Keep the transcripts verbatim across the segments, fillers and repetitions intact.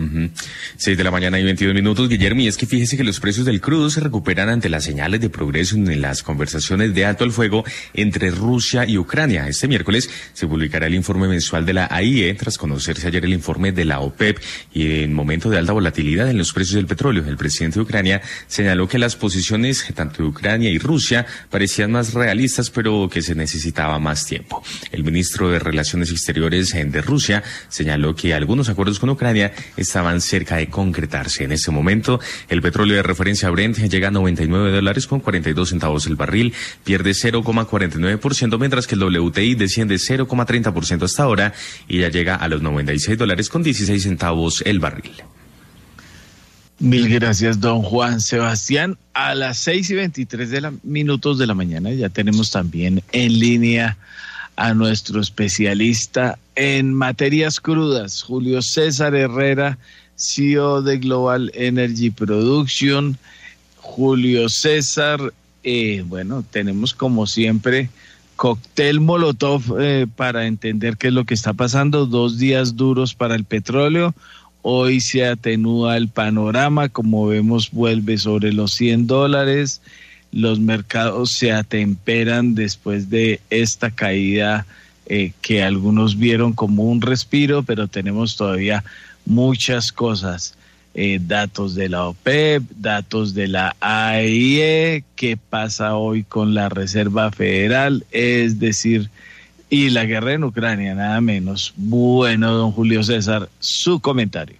Uh-huh. Seis de la mañana y veintidós minutos, Guillermo, y es que fíjese que los precios del crudo se recuperan ante las señales de progreso en las conversaciones de alto al fuego entre Rusia y Ucrania. Este miércoles se publicará el informe mensual de la A I E tras conocerse ayer el informe de la OPEP y en momento de alta volatilidad en los precios del petróleo. El presidente de Ucrania señaló que las posiciones tanto de Ucrania y Rusia parecían más realistas, pero que se necesitaba más tiempo. El ministro de Relaciones Exteriores de Rusia señaló que algunos acuerdos con Ucrania estaban cerca de concretarse. En este momento, el petróleo de referencia Brent llega a noventa y nueve dólares con cuarenta y dos centavos el barril, pierde cero coma cuarenta y nueve por ciento, mientras que el W T I desciende cero coma treinta por ciento hasta ahora y ya llega a los noventa y seis dólares con dieciséis centavos el barril. Mil gracias, don Juan Sebastián. A las seis y veintitrés de la, minutos de la mañana ya tenemos también en línea a nuestro especialista en materias crudas, Julio César Herrera, C E O de Global Energy Production. Julio César, eh, bueno, tenemos como siempre cóctel Molotov eh, para entender qué es lo que está pasando. Dos días duros para el petróleo. Hoy se atenúa el panorama, como vemos vuelve sobre los cien dólares. Los mercados se atemperan después de esta caída eh, que algunos vieron como un respiro, pero tenemos todavía muchas cosas. Eh, datos de la OPEP, datos de la A I E, qué pasa hoy con la Reserva Federal, es decir, y la guerra en Ucrania, nada menos. Bueno, don Julio César, su comentario.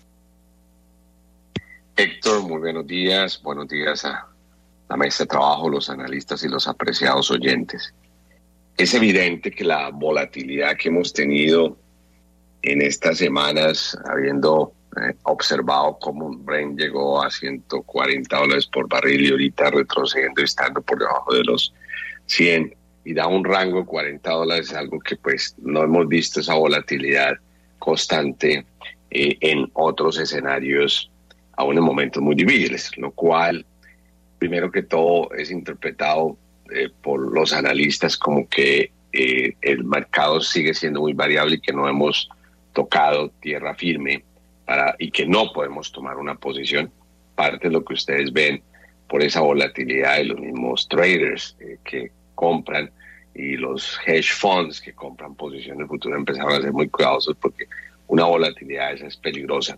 Héctor, muy buenos días, buenos días a la mesa de trabajo, los analistas y los apreciados oyentes. Es evidente que la volatilidad que hemos tenido en estas semanas, habiendo eh, observado cómo Brent llegó a ciento cuarenta dólares por barril y ahorita retrocediendo y estando por debajo de los cien y da un rango de cuarenta dólares, es algo que pues no hemos visto esa volatilidad constante eh, en otros escenarios, aún en momentos muy difíciles, lo cual primero que todo es interpretado eh, por los analistas como que eh, el mercado sigue siendo muy variable y que no hemos tocado tierra firme para, y que no podemos tomar una posición. Parte de lo que ustedes ven por esa volatilidad de los mismos traders eh, que compran y los hedge funds que compran posiciones futuras empezaron a ser muy cuidadosos porque una volatilidad esa es peligrosa.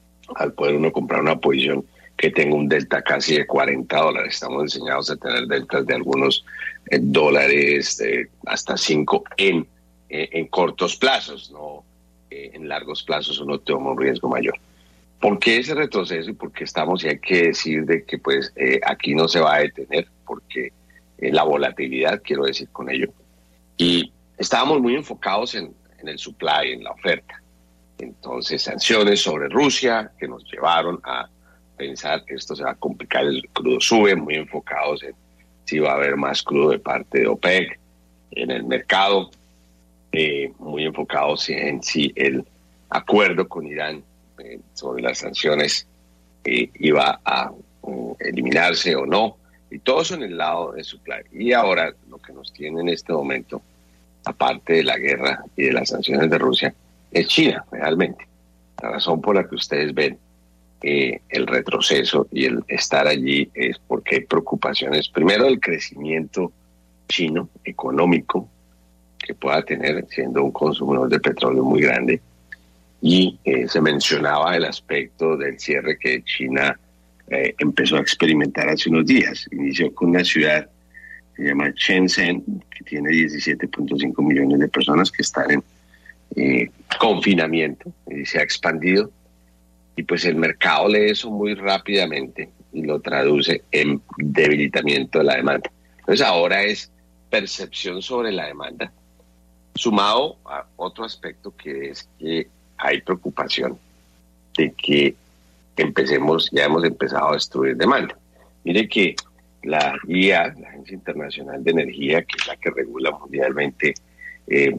Al poder uno comprar una posición que tenga un delta casi de cuarenta dólares. Estamos enseñados a tener deltas de algunos eh, dólares eh, hasta cinco en, eh, en cortos plazos, no eh, en largos plazos uno toma un riesgo mayor. ¿Por qué ese retroceso y por qué estamos? Y hay que decir de que pues eh, aquí no se va a detener porque eh, la volatilidad, quiero decir con ello. Y estábamos muy enfocados en, en el supply, en la oferta. Entonces, sanciones sobre Rusia que nos llevaron a pensar que esto se va a complicar, el crudo sube, muy enfocados en si va a haber más crudo de parte de OPEC en el mercado, eh, muy enfocados en si el acuerdo con Irán eh, sobre las sanciones eh, iba a um, eliminarse o no, y todo eso en el lado de supply. Y ahora lo que nos tiene en este momento, aparte de la guerra y de las sanciones de Rusia, es China realmente. La razón por la que ustedes ven Eh, el retroceso y el estar allí es porque hay preocupaciones, primero del crecimiento chino económico que pueda tener siendo un consumidor de petróleo muy grande, y eh, se mencionaba el aspecto del cierre que China eh, empezó a experimentar hace unos días. Inició con una ciudad que se llama Shenzhen, que tiene diecisiete punto cinco millones de personas que están en eh, confinamiento, y se ha expandido. Y pues el mercado lee eso muy rápidamente y lo traduce en debilitamiento de la demanda. Entonces ahora es percepción sobre la demanda, sumado a otro aspecto que es que hay preocupación de que empecemos, ya hemos empezado a destruir demanda. Mire que la I E A, la Agencia Internacional de Energía, que es la que regula mundialmente eh,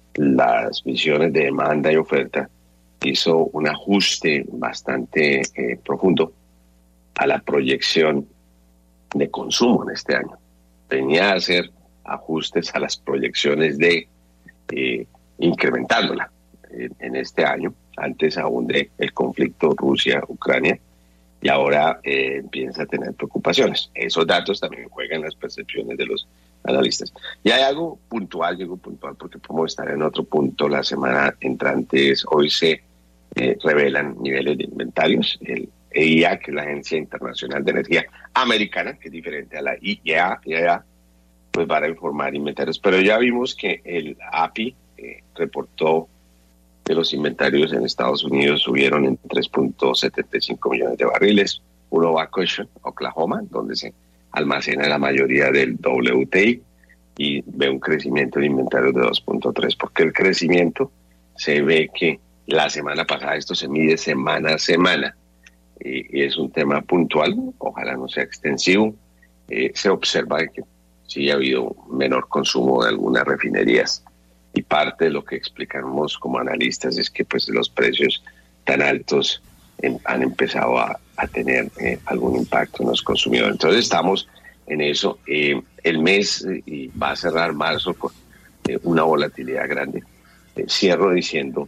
las visiones de demanda y oferta, hizo un ajuste bastante eh, profundo a la proyección de consumo en este año. Venía a hacer ajustes a las proyecciones de eh, incrementándola en, en este año, antes aún del conflicto Rusia-Ucrania, y ahora eh, empieza a tener preocupaciones. Esos datos también juegan las percepciones de los analistas. Y hay algo puntual, digo puntual porque podemos estar en otro punto la semana entrante. Hoy se eh, revelan niveles de inventarios. El E I A, que es la Agencia Internacional de Energía Americana, que es diferente a la I E A, I E A pues van a informar inventarios. Pero ya vimos que el A P I eh, reportó que los inventarios en Estados Unidos subieron en tres punto setenta y cinco millones de barriles. Uno va a Cushing, Oklahoma, donde se almacena la mayoría del W T I, y ve un crecimiento de inventarios de dos punto tres. Porque el crecimiento se ve que la semana pasada, esto se mide semana a semana, y, y es un tema puntual, ojalá no sea extensivo. Eh, se observa que sí ha habido menor consumo de algunas refinerías, y parte de lo que explicamos como analistas es que pues los precios tan altos en, han empezado a, a tener eh, algún impacto en los consumidores. Entonces estamos en eso. Eh, el mes eh, va a cerrar marzo con eh, una volatilidad grande. Eh, cierro diciendo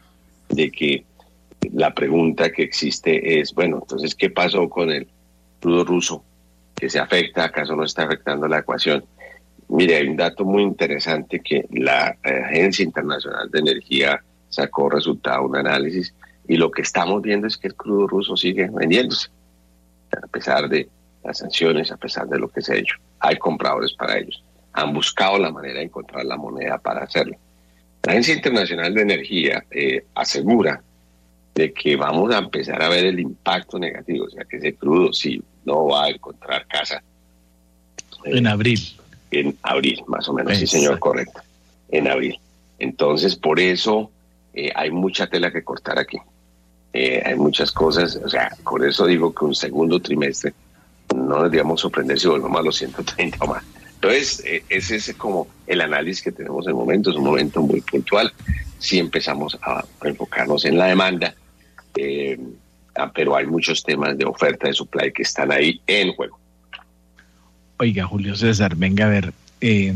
de que la pregunta que existe es, bueno, entonces, ¿qué pasó con el crudo ruso? ¿Que se afecta? ¿Acaso no está afectando la ecuación? Mire, hay un dato muy interesante que la Agencia Internacional de Energía sacó resultado de un análisis, y lo que estamos viendo es que el crudo ruso sigue vendiéndose, a pesar de las sanciones, a pesar de lo que se ha hecho. Hay compradores para ellos. Han buscado la manera de encontrar la moneda para hacerlo. La Agencia Internacional de Energía eh, asegura de que vamos a empezar a ver el impacto negativo, o sea, que ese crudo sí no va a encontrar casa. Eh, en abril. En abril, más o menos. Exacto. Sí, señor, correcto. En abril. Entonces, por eso eh, hay mucha tela que cortar aquí. Eh, hay muchas cosas, o sea, por eso digo que un segundo trimestre no deberíamos sorprender si volvemos a los ciento treinta o más. Entonces, eh, ese es como el análisis que tenemos en el momento, es un momento muy puntual. Si empezamos a enfocarnos en la demanda, eh, pero hay muchos temas de oferta, de supply que están ahí en juego. Oiga, Julio César, venga a ver, eh,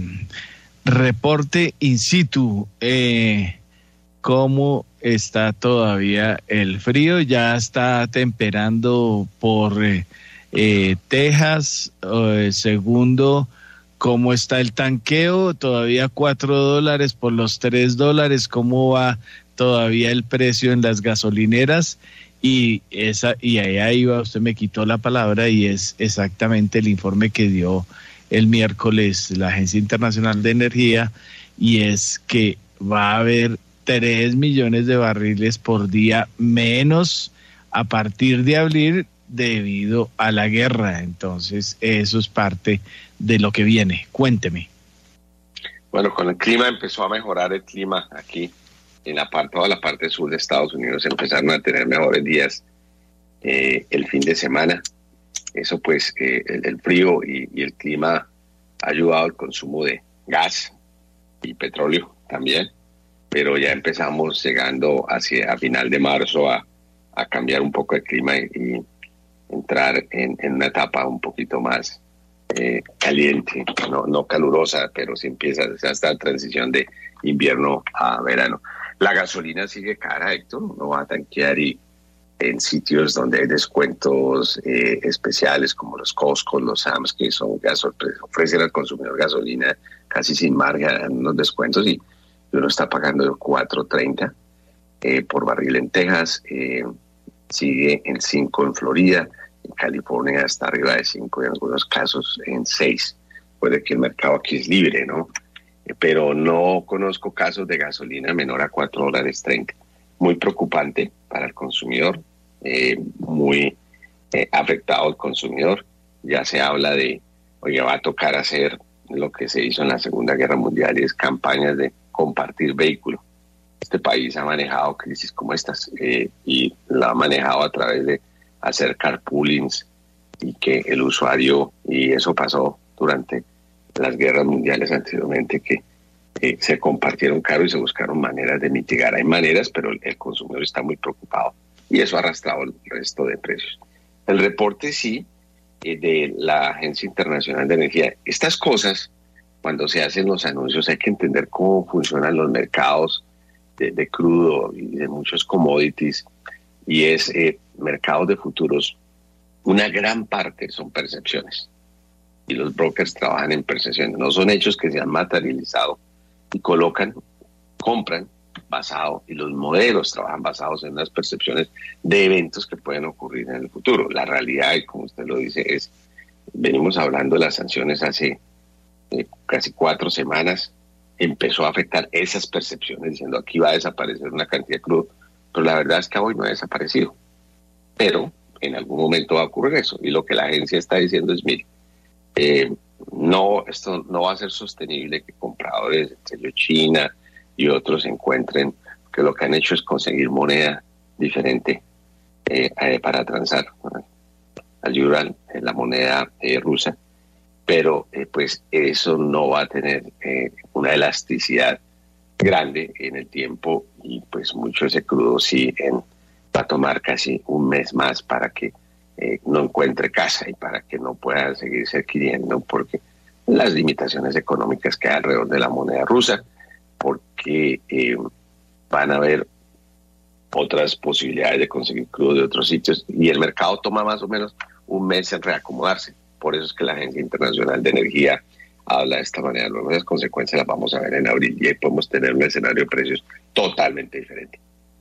reporte in situ, eh, ¿cómo está todavía el frío? ¿Ya está temperando por eh, eh, Texas? Eh, segundo, ¿cómo está el tanqueo? Todavía cuatro dólares por los tres dólares. ¿Cómo va todavía el precio en las gasolineras? Y esa y allá iba, usted me quitó la palabra, y es exactamente el informe que dio el miércoles la Agencia Internacional de Energía, y es que va a haber tres millones de barriles por día menos a partir de abril debido a la guerra. Entonces, eso es parte de lo que viene. Cuénteme. Bueno, con el clima empezó a mejorar el clima aquí. En la parte, toda la parte sur de Estados Unidos empezaron a tener mejores días eh, el fin de semana. Eso pues, eh, el, el frío y, y el clima ha ayudado al consumo de gas y petróleo también, pero ya empezamos llegando hacia a final de marzo a, a cambiar un poco el clima y, y entrar en, en una etapa un poquito más eh, caliente, no, no calurosa, pero sí empieza esta transición de invierno a verano. La gasolina sigue cara, Héctor. Uno va a tanquear y en sitios donde hay descuentos eh, especiales como los Costco, los Sam's, que son gasol, ofrecen al consumidor gasolina casi sin margen, unos descuentos, y uno está pagando cuatro treinta eh, por barril en Texas, eh, sigue en cinco en Florida, en California está arriba de cinco y en algunos casos en seis. Puede que el mercado aquí es libre, ¿no? Pero no conozco casos de gasolina menor a cuatro dólares treinta. Muy preocupante para el consumidor, eh, muy eh, afectado el consumidor. Ya se habla de, oye, va a tocar hacer lo que se hizo en la Segunda Guerra Mundial, y es campañas de compartir vehículos. Este país ha manejado crisis como estas eh, y la ha manejado a través de hacer carpoolings, y que el usuario, y eso pasó durante las guerras mundiales anteriormente, que eh, se compartieron carros y se buscaron maneras de mitigar. Hay maneras, pero el, el consumidor está muy preocupado, y eso ha arrastrado el resto de precios. El reporte sí eh, de la Agencia Internacional de Energía. Estas cosas, cuando se hacen los anuncios, hay que entender cómo funcionan los mercados de, de crudo y de muchos commodities, y es eh, mercados de futuros. Una gran parte son percepciones, y los brokers trabajan en percepciones, no son hechos que se han materializado, y colocan, compran basado, y los modelos trabajan basados en unas percepciones de eventos que pueden ocurrir en el futuro. La realidad, y como usted lo dice, es, venimos hablando de las sanciones hace eh, casi cuatro semanas, empezó a afectar esas percepciones, diciendo aquí va a desaparecer una cantidad de crudo, pero la verdad es que hoy no ha desaparecido, pero en algún momento va a ocurrir eso, y lo que la agencia está diciendo es, mire, eh, no, esto no va a ser sostenible que compradores, entre China y otros, encuentren que lo que han hecho es conseguir moneda diferente eh, eh, para transar, ¿no? Ayudan en la moneda eh, rusa, pero eh, pues eso no va a tener eh, una elasticidad grande en el tiempo, y pues mucho ese crudo sí en, va a tomar casi un mes más para que eh, no encuentre casa y para que no pueda seguirse adquiriendo, porque las limitaciones económicas que hay alrededor de la moneda rusa, porque eh, van a haber otras posibilidades de conseguir crudo de otros sitios, y el mercado toma más o menos un mes en reacomodarse. Por eso es que la Agencia Internacional de Energía habla de esta manera. Luego las consecuencias las vamos a ver en abril, y ahí podemos tener un escenario de precios totalmente diferente.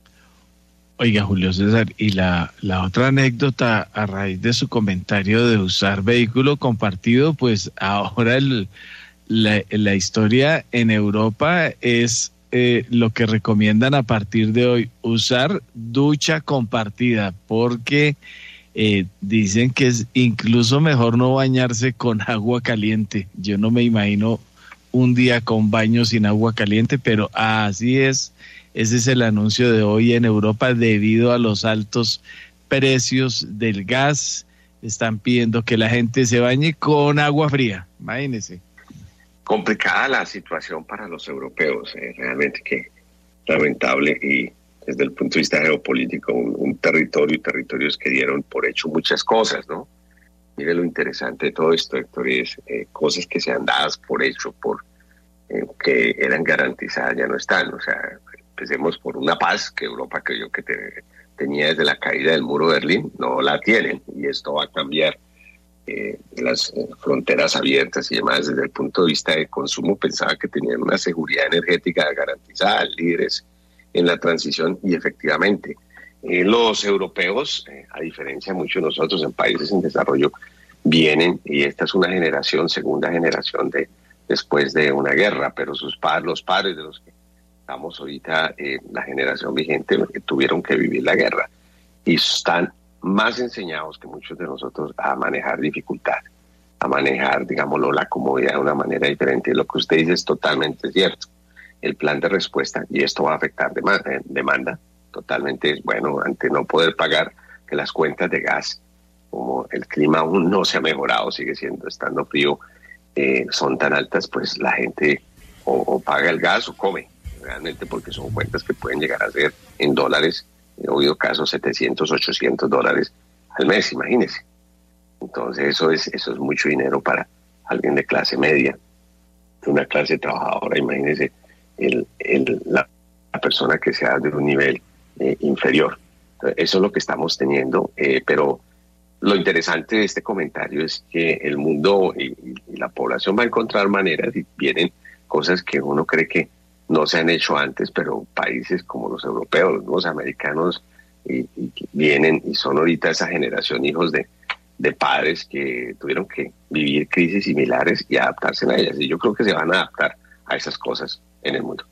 Oiga, Julio César, y la, la otra anécdota a raíz de su comentario de usar vehículo compartido, pues ahora el, la, la historia en Europa es eh, lo que recomiendan a partir de hoy, usar ducha compartida, porque eh, dicen que es incluso mejor no bañarse con agua caliente. Yo no me imagino un día con baño sin agua caliente, pero así es. Ese es el anuncio de hoy en Europa debido a los altos precios del gas. Están pidiendo que la gente se bañe con agua fría. Imagínense. Complicada la situación para los europeos, eh, realmente que lamentable, y desde el punto de vista geopolítico, un, un territorio y territorios que dieron por hecho muchas cosas, ¿no? Mire lo interesante de todo esto, Héctor, es eh, cosas que se han dadas por hecho, por eh, que eran garantizadas, ya no están. O sea, empecemos por una paz que Europa creyó que te, tenía desde la caída del muro de Berlín, no la tienen, y esto va a cambiar. Eh, las eh, fronteras abiertas y demás. Desde el punto de vista de consumo, pensaba que tenían una seguridad energética garantizada, líderes en la transición, y efectivamente eh, los europeos, eh, a diferencia de muchos de nosotros en países en desarrollo, vienen, y esta es una generación, segunda generación de después de una guerra, pero sus padres, los padres de los que estamos ahorita, eh, la generación vigente, eh, tuvieron que vivir la guerra y están más enseñados que muchos de nosotros a manejar dificultad, a manejar, digámoslo, la comodidad de una manera diferente. Lo que usted dice es totalmente cierto. El plan de respuesta, y esto va a afectar demanda, demanda totalmente, bueno, ante no poder pagar, que las cuentas de gas, como el clima aún no se ha mejorado, sigue siendo, estando frío, eh, son tan altas, pues la gente o, o paga el gas o come, realmente, porque son cuentas que pueden llegar a ser en dólares. He oído casos setecientos, ochocientos dólares al mes, imagínese. Entonces eso es eso es mucho dinero para alguien de clase media, de una clase trabajadora. Imagínese el, el, la, la persona que sea de un nivel eh, inferior. Entonces, eso es lo que estamos teniendo, eh, pero lo interesante de este comentario es que el mundo y, y la población va a encontrar maneras, y vienen cosas que uno cree que no se han hecho antes, pero países como los europeos, los americanos, y, y vienen y son ahorita esa generación, hijos de, de padres que tuvieron que vivir crisis similares y adaptarse a ellas. Y yo creo que se van a adaptar a esas cosas en el mundo.